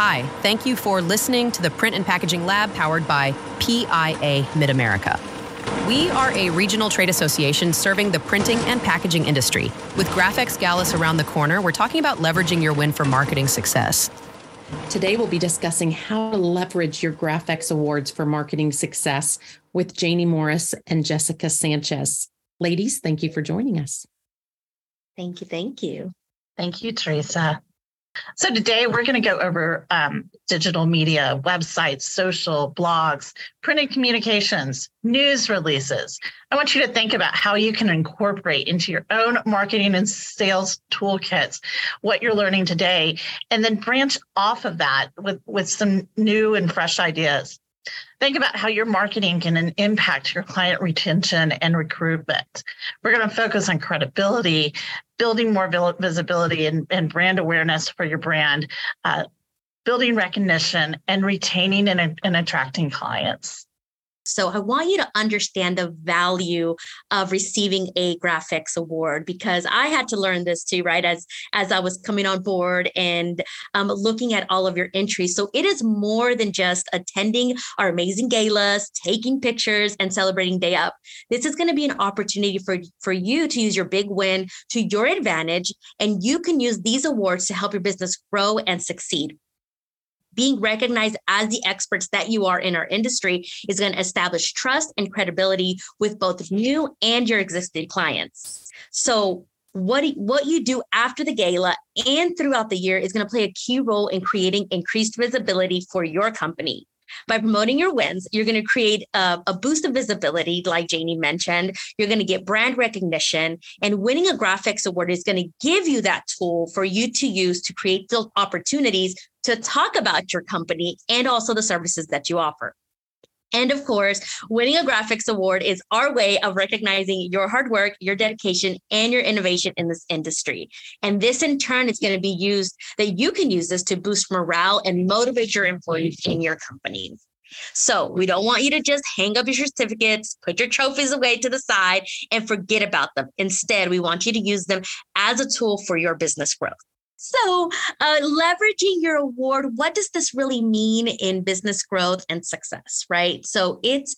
Hi, thank you for listening to the Print and Packaging Lab powered by PIA Mid-America. We are a regional trade association serving the printing and packaging industry. With Graphics Gallus around the corner, we're talking about leveraging your win for marketing success. Today, we'll be discussing how to leverage your Graphics Awards for marketing success with Janie Morris and Jessica Sanchez. Ladies, thank you for joining us. Thank you. Thank you. Thank you, Teresa. So today we're going to go over digital media, websites, social, blogs, printed communications, news releases. I want you to think about how you can incorporate into your own marketing and sales toolkits what you're learning today, and then branch off of that with some new and fresh ideas. Think about how your marketing can impact your client retention and recruitment. We're going to focus on credibility, building more visibility and brand awareness for your brand, building recognition, and retaining and attracting clients. So I want you to understand the value of receiving a Graphics Award, because I had to learn this too, right? As I was coming on board and looking at all of your entries. So it is more than just attending our amazing galas, taking pictures, and celebrating day up. This is going to be an opportunity for you to use your big win to your advantage, and you can use these awards to help your business grow and succeed. Being recognized as the experts that you are in our industry is going to establish trust and credibility with both new and your existing clients. So what you do after the gala and throughout the year is going to play a key role in creating increased visibility for your company. By promoting your wins, you're going to create a boost of visibility, like Janie mentioned. You're going to get brand recognition, and winning a Graphics Award is going to give you that tool for you to use to create those opportunities to talk about your company and also the services that you offer. And of course, winning a Graphics Award is our way of recognizing your hard work, your dedication, and your innovation in this industry. And this in turn is going to be used, that you can use this to boost morale and motivate your employees in your company. So we don't want you to just hang up your certificates, put your trophies away to the side, and forget about them. Instead, we want you to use them as a tool for your business growth. So leveraging your award, what does this really mean in business growth and success, right? So it's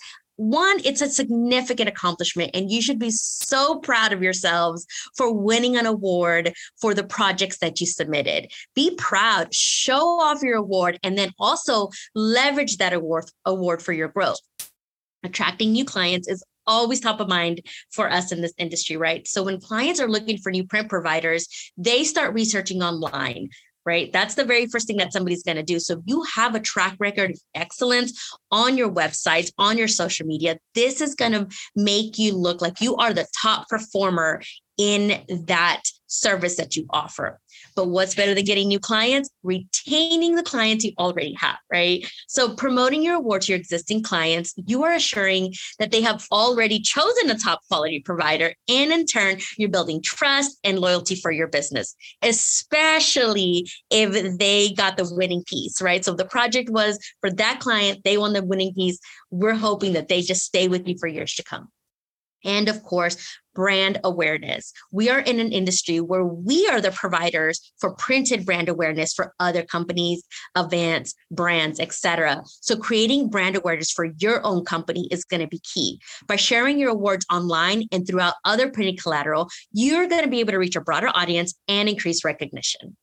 a significant accomplishment, and you should be so proud of yourselves for winning an award for the projects that you submitted. Be proud, show off your award, and then also leverage that award for your growth. Attracting new clients is always top of mind for us in this industry, right? So when clients are looking for new print providers, they start researching online, right? That's the very first thing that somebody's going to do. So if you have a track record of excellence on your websites, on your social media, this is going to make you look like you are the top performer in that service that you offer. But what's better than getting new clients? Retaining the clients you already have, right? So promoting your award to your existing clients, you are assuring that they have already chosen a top quality provider. And in turn, you're building trust and loyalty for your business, especially if they got the winning piece, right? So if the project was for that client, they won the winning piece. We're hoping that they just stay with you for years to come. And of course, brand awareness. We are in an industry where we are the providers for printed brand awareness for other companies, events, brands, etc. So creating brand awareness for your own company is going to be key. By sharing your awards online and throughout other printed collateral, you're going to be able to reach a broader audience and increase recognition.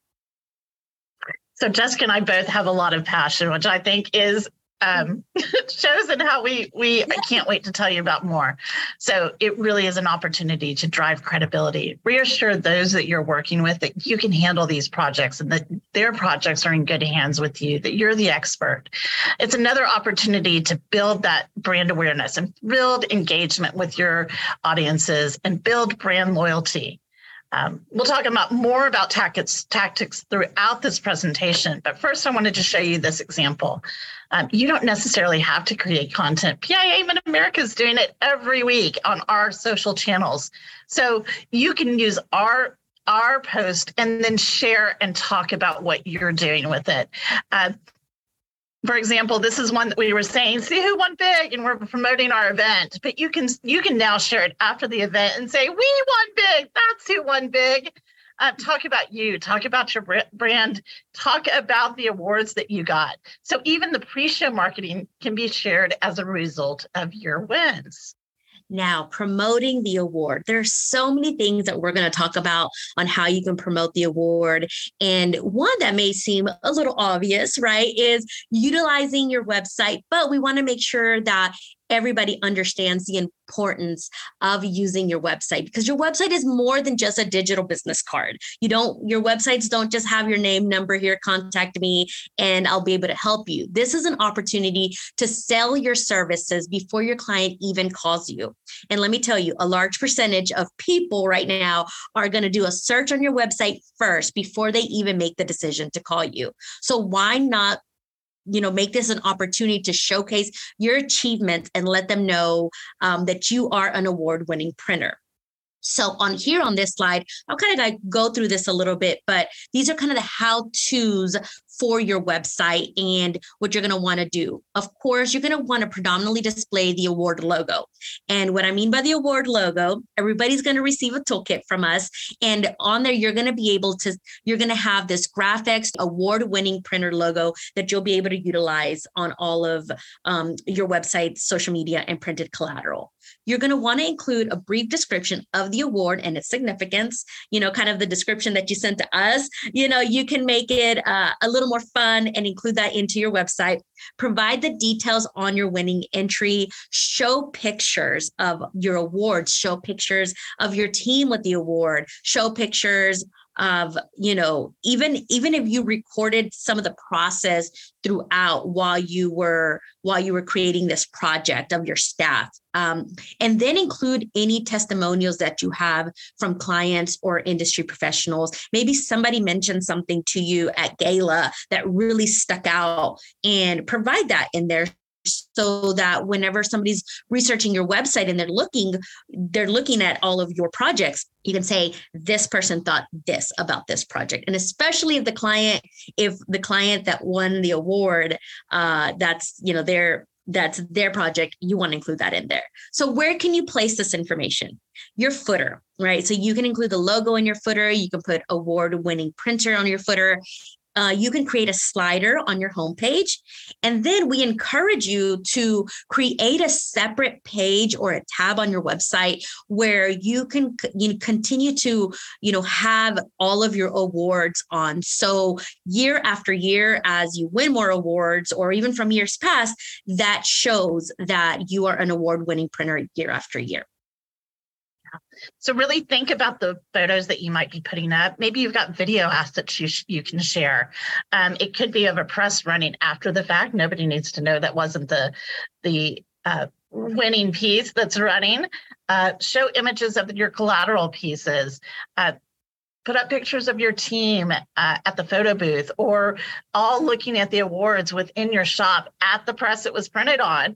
So Jessica and I both have a lot of passion, which I think is shows in how I can't wait to tell you about more. So it really is an opportunity to drive credibility. Reassure those that you're working with that you can handle these projects and that their projects are in good hands with you, that you're the expert. It's another opportunity to build that brand awareness and build engagement with your audiences and build brand loyalty. We'll talk more about tactics throughout this presentation, but first I wanted to show you this example. You don't necessarily have to create content. PIA Mid-America is doing it every week on our social channels. So you can use our post and then share and talk about what you're doing with it. For example, this is one that we were saying, see who won big, and we're promoting our event. But you can now share it after the event and say, we won big. That's who won big. Talk about you, talk about your brand, talk about the awards that you got. So even the pre-show marketing can be shared as a result of your wins. Now, promoting the award. There's so many things that we're going to talk about on how you can promote the award. And one that may seem a little obvious, right, is utilizing your website, but we want to make sure that everybody understands the importance of using your website, because your website is more than just a digital business card. Your websites don't just have your name, number here, contact me, and I'll be able to help you. This is an opportunity to sell your services before your client even calls you. And let me tell you, a large percentage of people right now are going to do a search on your website first before they even make the decision to call you. So why not make this an opportunity to showcase your achievements and let them know that you are an award-winning printer. So on this slide, I'll kind of go through this a little bit, but these are kind of the how-tos for your website and what you're going to want to do. Of course, you're going to want to predominantly display the award logo. And what I mean by the award logo, everybody's going to receive a toolkit from us. And on there, you're going to have this Graphex award-winning printer logo that you'll be able to utilize on all of your website, social media, and printed collateral. You're going to want to include a brief description of the award and its significance, kind of the description that you sent to us. You can make it a little more fun and include that into your website. Provide the details on your winning entry. Show pictures of your awards. Show pictures of your team with the award. Show pictures of, even if you recorded some of the process throughout while you were creating this project of your staff. And then include any testimonials that you have from clients or industry professionals. Maybe somebody mentioned something to you at gala that really stuck out, and provide that in there, so that whenever somebody's researching your website and they're looking at all of your projects, you can say, this person thought this about this project. And especially if the client that won the award, that's their project, you want to include that in there. So where can you place this information? Your footer, right? So you can include the logo in your footer. You can put award-winning printer on your footer. You can create a slider on your homepage. And then we encourage you to create a separate page or a tab on your website where you can continue to have all of your awards on. So year after year, as you win more awards, or even from years past, that shows that you are an award-winning printer year after year. So really think about the photos that you might be putting up. Maybe you've got video assets you can share. It could be of a press running after the fact. Nobody needs to know that wasn't the winning piece that's running. Show images of your collateral pieces. Put up pictures of your team at the photo booth, or all looking at the awards within your shop at the press it was printed on.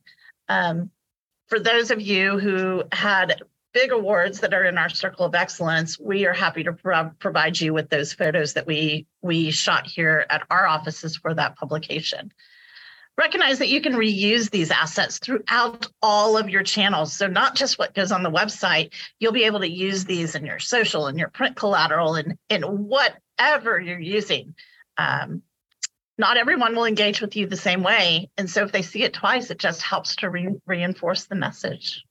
For those of you who had big awards that are in our Circle of Excellence, we are happy to provide you with those photos that we shot here at our offices for that publication. Recognize that you can reuse these assets throughout all of your channels. So not just what goes on the website, you'll be able to use these in your social and your print collateral and in whatever you're using. Not everyone will engage with you the same way. And so if they see it twice, it just helps to reinforce the message.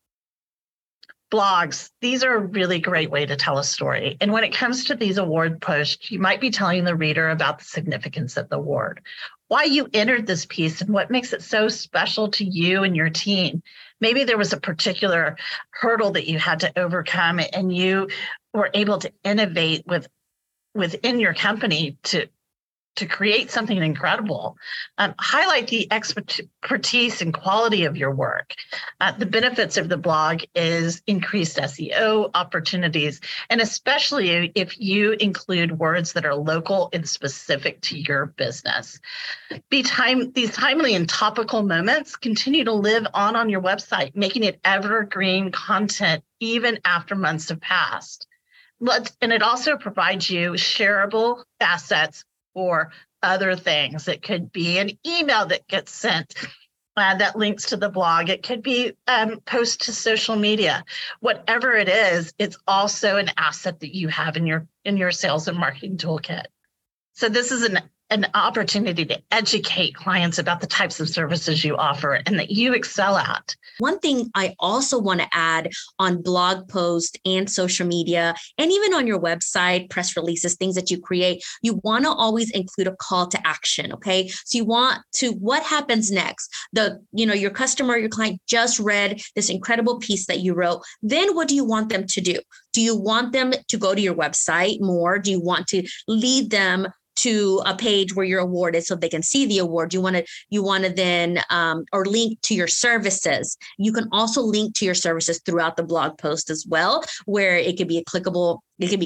Blogs, these are a really great way to tell a story. And when it comes to these award posts, you might be telling the reader about the significance of the award, why you entered this piece, and what makes it so special to you and your team. Maybe there was a particular hurdle that you had to overcome, and you were able to innovate within your company to create something incredible. Highlight the expertise and quality of your work. The benefits of the blog is increased SEO opportunities, and especially if you include words that are local and specific to your business. These timely and topical moments continue to live on your website, making it evergreen content even after months have passed. And it also provides you shareable assets or other things. It could be an email that gets sent that links to the blog. It could be post to social media. Whatever it is, it's also an asset that you have in your sales and marketing toolkit. So this is an opportunity to educate clients about the types of services you offer and that you excel at. One thing I also want to add on blog posts and social media, and even on your website, press releases, things that you create, you want to always include a call to action. Okay. So you want to, what happens next? Your customer, your client just read this incredible piece that you wrote. Then what do you want them to do? Do you want them to go to your website more? Do you want to lead them to a page where you're awarded so they can see the award? You want to then or link to your services. You can also link to your services throughout the blog post as well, where it could be clickable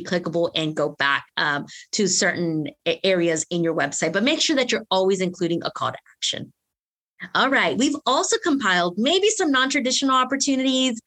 and go back to certain areas in your website. But make sure that you're always including a call to action. All right. We've also compiled maybe some non-traditional opportunities,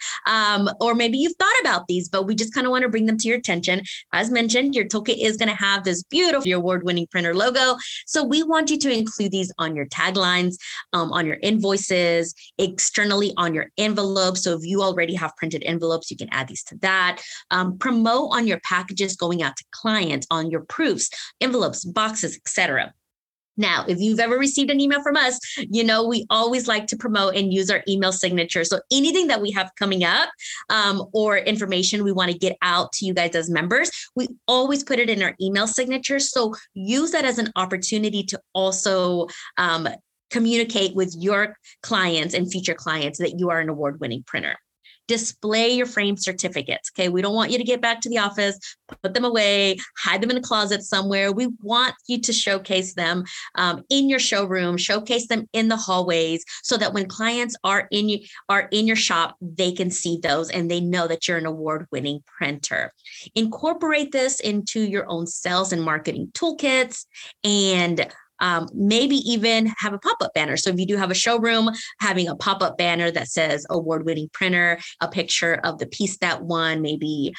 or maybe you've thought about these, but we just kind of want to bring them to your attention. As mentioned, your toolkit is going to have this beautiful award-winning printer logo. So we want you to include these on your taglines, on your invoices, externally on your envelopes. So if you already have printed envelopes, you can add these to that. Promote on your packages going out to clients, on your proofs, envelopes, boxes, etc. Now, if you've ever received an email from us, we always like to promote and use our email signature. So anything that we have coming up or information we want to get out to you guys as members, we always put it in our email signature. So use that as an opportunity to also communicate with your clients and future clients that you are an award-winning printer. Display your framed certificates. Okay. We don't want you to get back to the office, put them away, hide them in a closet somewhere. We want you to showcase them in your showroom, showcase them in the hallways, so that when clients are in your shop, they can see those and they know that you're an award-winning printer. Incorporate this into your own sales and marketing toolkits, and maybe even have a pop-up banner. So if you do have a showroom, having a pop-up banner that says award-winning printer, a picture of the piece that won, maybe,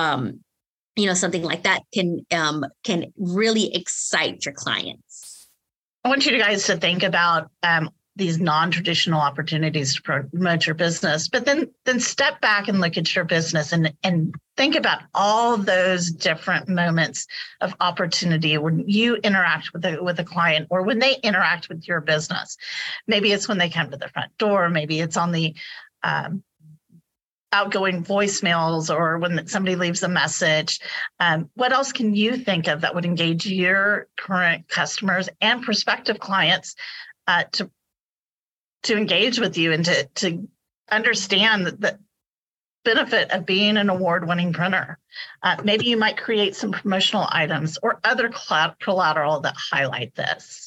something like that can really excite your clients. I want you guys to think about these non-traditional opportunities to promote your business, but then step back and look at your business and think about all those different moments of opportunity when you interact with a client, or when they interact with your business. Maybe it's when they come to the front door. Maybe it's on the outgoing voicemails, or when somebody leaves a message. What else can you think of that would engage your current customers and prospective clients to engage with you and to understand the benefit of being an award-winning printer? Maybe you might create some promotional items or other collateral that highlight this.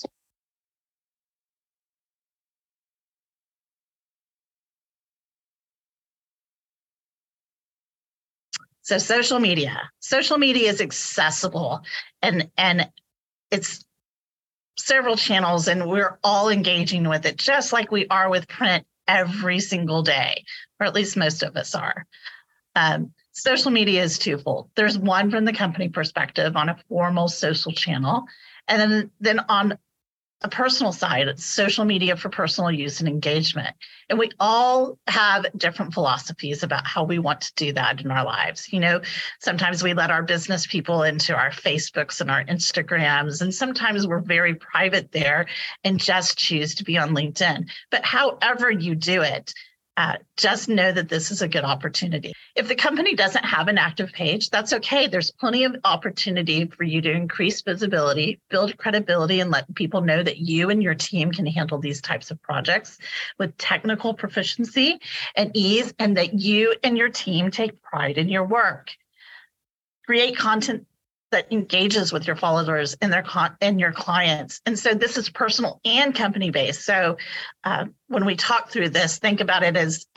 So social media is accessible, and it's several channels, and we're all engaging with it just like we are with print every single day, or at least most of us are. Social media is twofold. There's one from the company perspective on a formal social channel, and then on a personal side, it's social media for personal use and engagement. And we all have different philosophies about how we want to do that in our lives. Sometimes we let our business people into our Facebooks and our Instagrams, and sometimes we're very private there and just choose to be on LinkedIn. But however you do it, just know that this is a good opportunity. If the company doesn't have an active page, that's okay. There's plenty of opportunity for you to increase visibility, build credibility, and let people know that you and your team can handle these types of projects with technical proficiency and ease, and that you and your team take pride in your work. Create content that engages with your followers and your clients. And so this is personal and company based. So when we talk through this, think about it as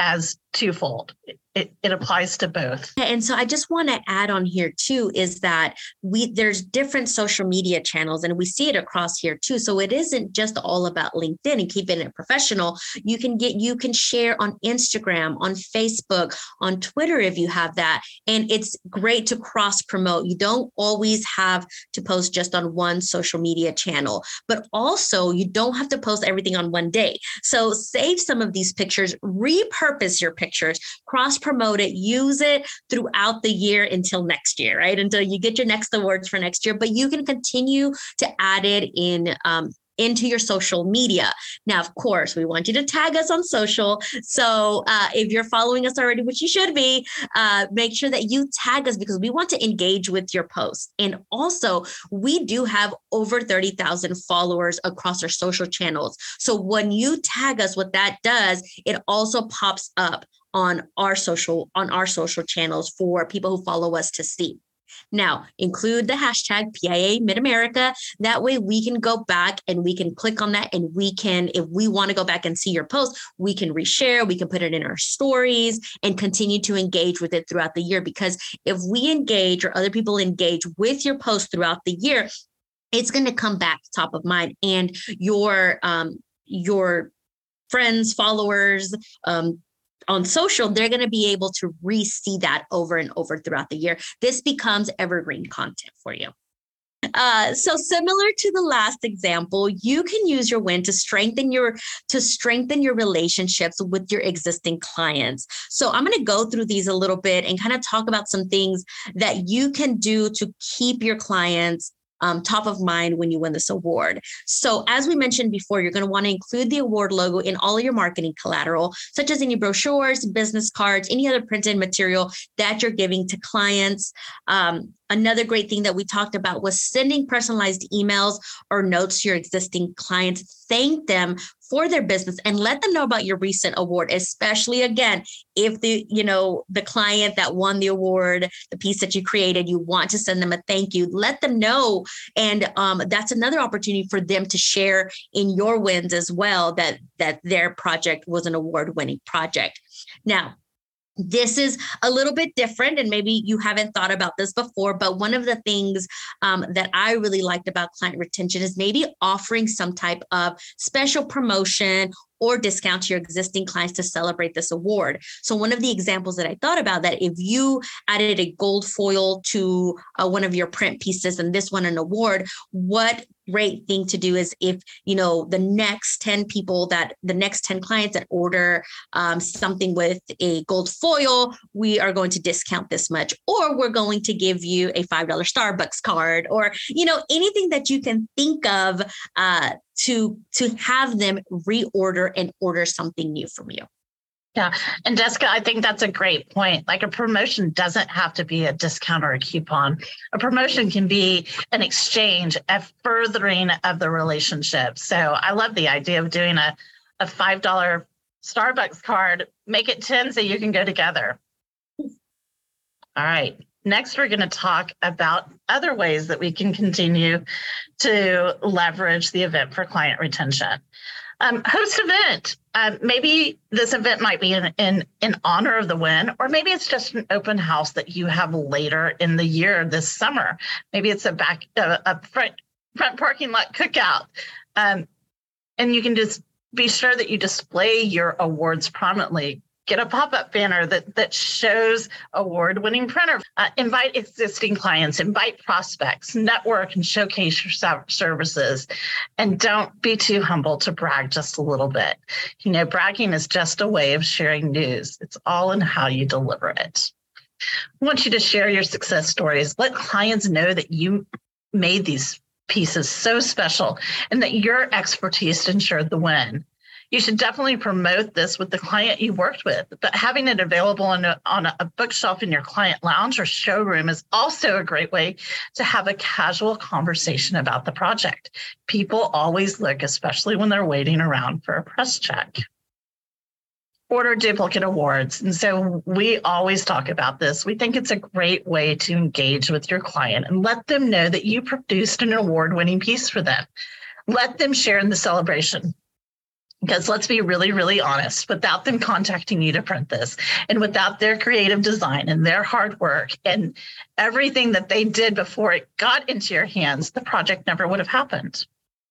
twofold. It applies to both. And so I just want to add on here too, is that there's different social media channels and we see it across here too. So it isn't just all about LinkedIn and keeping it professional. You can share on Instagram, on Facebook, on Twitter if you have that. And it's great to cross promote. You don't always have to post just on one social media channel, but also you don't have to post everything on one day. So save some of these pictures, repurpose your pictures, cross promote it, use it throughout the year until next year, right? Until you get your next awards for next year, but you can continue to add it into your social media. Now, of course, we want you to tag us on social. So if you're following us already, which you should be, make sure that you tag us because we want to engage with your posts. And also, we do have over 30,000 followers across our social channels. So when you tag us, what that does, it also pops up on our social channels for people who follow us to see. Now, include the hashtag PIA Mid-America. That way we can go back and we can click on that and we can, if we want to go back and see your post, we can reshare, we can put it in our stories and continue to engage with it throughout the year. Because if we engage or other people engage with your post throughout the year, it's going to come back top of mind, and your friends, followers, on social, they're going to be able to re-see that over and over throughout the year. This becomes evergreen content for you. So similar to the last example, you can use your win to strengthen your relationships with your existing clients. So I'm going to go through these a little bit and kind of talk about some things that you can do to keep your clients top of mind when you win this award. So as we mentioned before, you're going to want to include the award logo in all of your marketing collateral, such as any brochures, business cards, any other printed material that you're giving to clients. Another great thing that we talked about was sending personalized emails or notes to your existing clients. Thank them for their business and let them know about your recent award, especially again, if the client that won the award, the piece that you created, you want to send them a thank you, let them know. And that's another opportunity for them to share in your wins as well, that their project was an award-winning project. Now, this is a little bit different, and maybe you haven't thought about this before, but one of the things that I really liked about client retention is maybe offering some type of special promotion or discount to your existing clients to celebrate this award. So one of the examples that I thought about, that if you added a gold foil to one of your print pieces and this won an award, what great thing to do is if, the next 10 clients that order something with a gold foil, we are going to discount this much, or we're going to give you a $5 Starbucks card, or, anything that you can think of to have them reorder and order something new from you. Yeah. And Jessica, I think that's a great point. Like, a promotion doesn't have to be a discount or a coupon. A promotion can be an exchange, a furthering of the relationship. So I love the idea of doing a $5 Starbucks card, make it 10 so you can go together. All right. Next, we're going to talk about other ways that we can continue to leverage the event for client retention. Host event. Maybe this event might be in honor of the win, or maybe it's just an open house that you have later in the year this summer. Maybe it's a front parking lot cookout. And you can just be sure that you display your awards prominently. Get a pop-up banner that shows award-winning printer. Invite existing clients, invite prospects, network and showcase your services. And don't be too humble to brag just a little bit. Bragging is just a way of sharing news. It's all in how you deliver it. I want you to share your success stories. Let clients know that you made these pieces so special and that your expertise ensured the win. You should definitely promote this with the client you worked with, but having it available on a bookshelf in your client lounge or showroom is also a great way to have a casual conversation about the project. People always look, especially when they're waiting around for a press check. Order duplicate awards. And so we always talk about this. We think it's a great way to engage with your client and let them know that you produced an award-winning piece for them. Let them share in the celebration. Because let's be really, really honest, without them contacting you to print this, and without their creative design and their hard work and everything that they did before it got into your hands, the project never would have happened.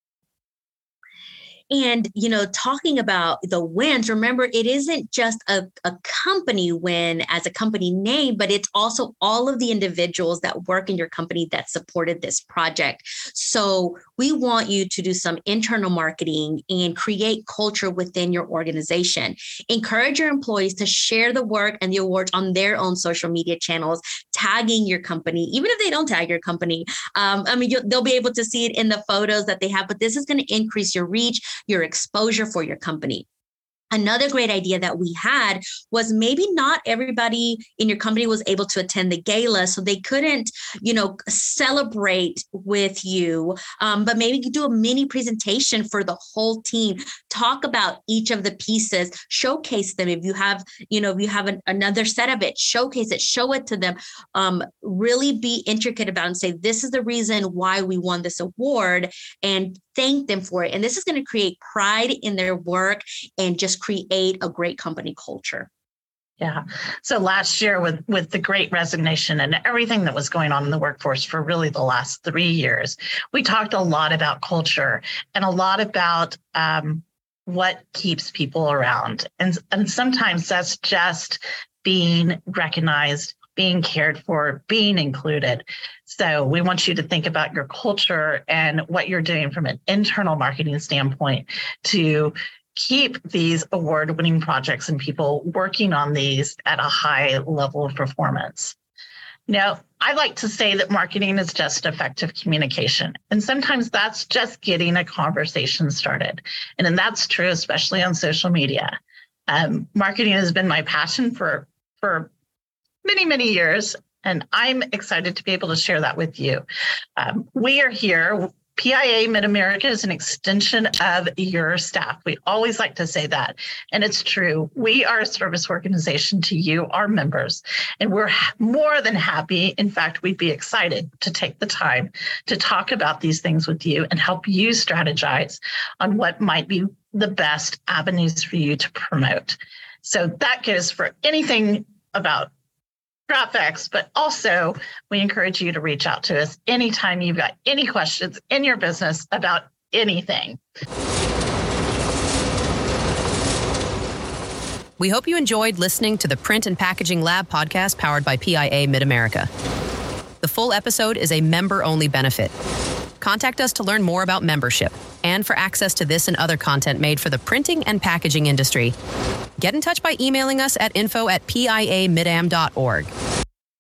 And, talking about the wins, remember, it isn't just a company win as a company name, but it's also all of the individuals that work in your company that supported this project. So we want you to do some internal marketing and create culture within your organization. Encourage your employees to share the work and the awards on their own social media channels, tagging your company. Even if they don't tag your company, they'll be able to see it in the photos that they have, but this is going to increase your reach, your exposure for your company. Another great idea that we had was maybe not everybody in your company was able to attend the gala, so they couldn't, celebrate with you, but maybe do a mini presentation for the whole team. Talk about each of the pieces, showcase them. If you have, another set of it, showcase it, show it to them. Really be intricate about it and say, this is the reason why we won this award, and thank them for it. And this is going to create pride in their work and just create a great company culture. Yeah. So last year with the Great Resignation and everything that was going on in the workforce for really the last 3 years, we talked a lot about culture and a lot about what keeps people around. And sometimes that's just being recognized, being cared for, being included. So we want you to think about your culture and what you're doing from an internal marketing standpoint to keep these award-winning projects and people working on these at a high level of performance. I like to say that marketing is just effective communication. And sometimes that's just getting a conversation started. And that's true, especially on social media. Marketing has been my passion for many, many years, and I'm excited to be able to share that with you. We are here. PIA Mid-America is an extension of your staff. We always like to say that, and it's true. We are a service organization to you, our members, and we're more than happy. In fact, we'd be excited to take the time to talk about these things with you and help you strategize on what might be the best avenues for you to promote. So that goes for anything about GraphX, but also we encourage you to reach out to us anytime you've got any questions in your business about anything. We hope you enjoyed listening to the Print and Packaging Lab podcast powered by PIA Mid-America. The full episode is a member-only benefit. Contact us to learn more about membership and for access to this and other content made for the printing and packaging industry. Get in touch by emailing us at info@piamidam.org.